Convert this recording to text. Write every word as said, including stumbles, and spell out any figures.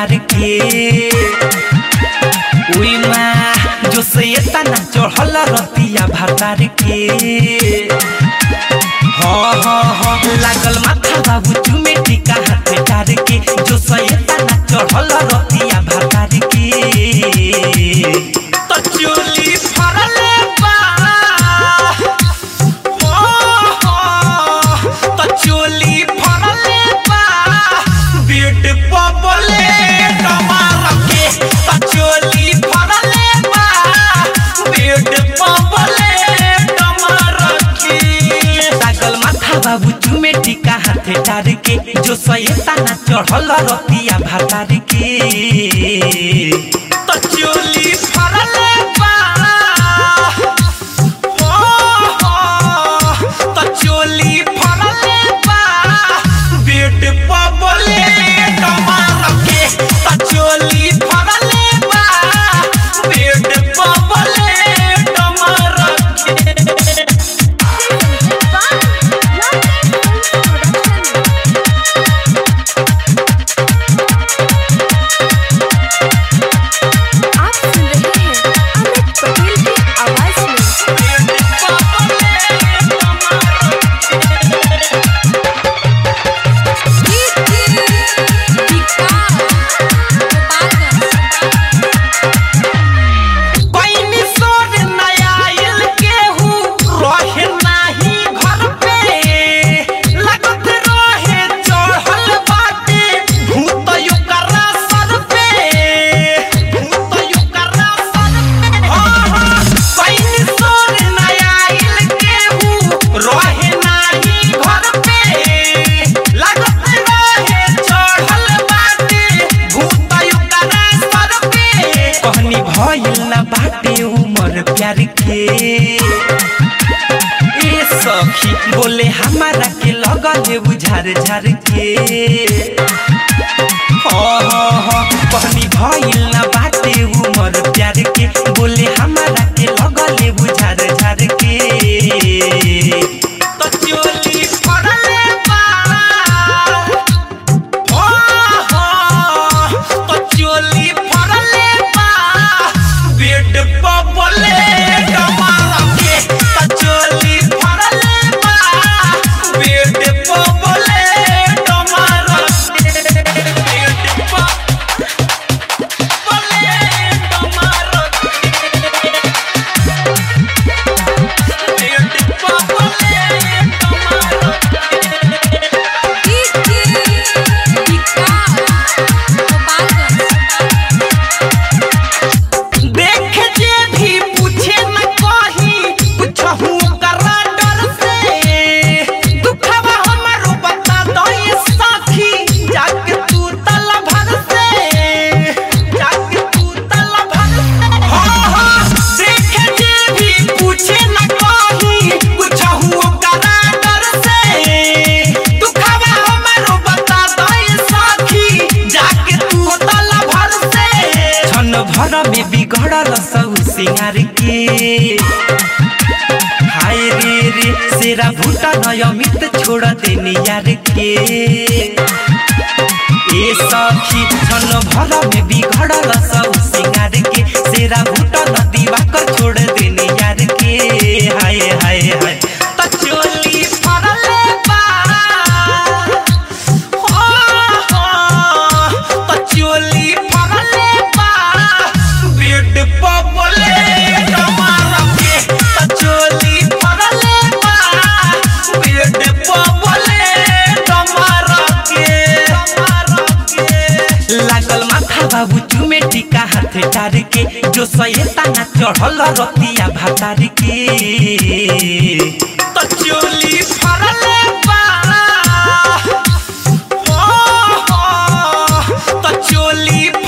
भातार के उई माँ जो से तना चढ़ल रतिया भातार के हाँ हाँ हाँ लागल माथा बाबू चुमे टीका हाथे टार के जो से तना चढ़ल रतिया भातार के तो चोली फरले बा तो चोली फरले बा बेड पबले टमार के तो चोली फरले बा बेड पबले टमार के लागल माथा बाबू चुमे टीका हाथे टार के जो सैताना चढ़ल रतिया भातार के तो चोली फरले बा तो चोली फरले बा बेड पबले टमार के तो चोली फरले बा बेड पबले टमार के प्यार के ए सखी बोले हमारा के लगल बुझार झार के हाँ हाँ हाँ कहनी भइल ना बाटे उमर प्यार के बोले हमारा के लगल बुझार झार के तो चोली फरले बा हाँ हाँ तो चोली फरले बा बेड पबले भर में बिगड़ल सब सिंगार के हाय रे रे सेरा भूटा नयमित छोड़ देनी यार के ए सखी छन भर में बिगड़ल सब सिंगार के सेरा भूटा नदी बाकर छोड़ देनी यार के हाय हाय हाय तो चोली फरले बा तो चोली फरले बेड पबले टमार के तो चोली फरले बा बेड पबले टमार के लागल माथा बाबू चुमे टीका हाथे टार के जो सैताना चढ़ल रतिया भातार के तो चोली फरले बा तो चोली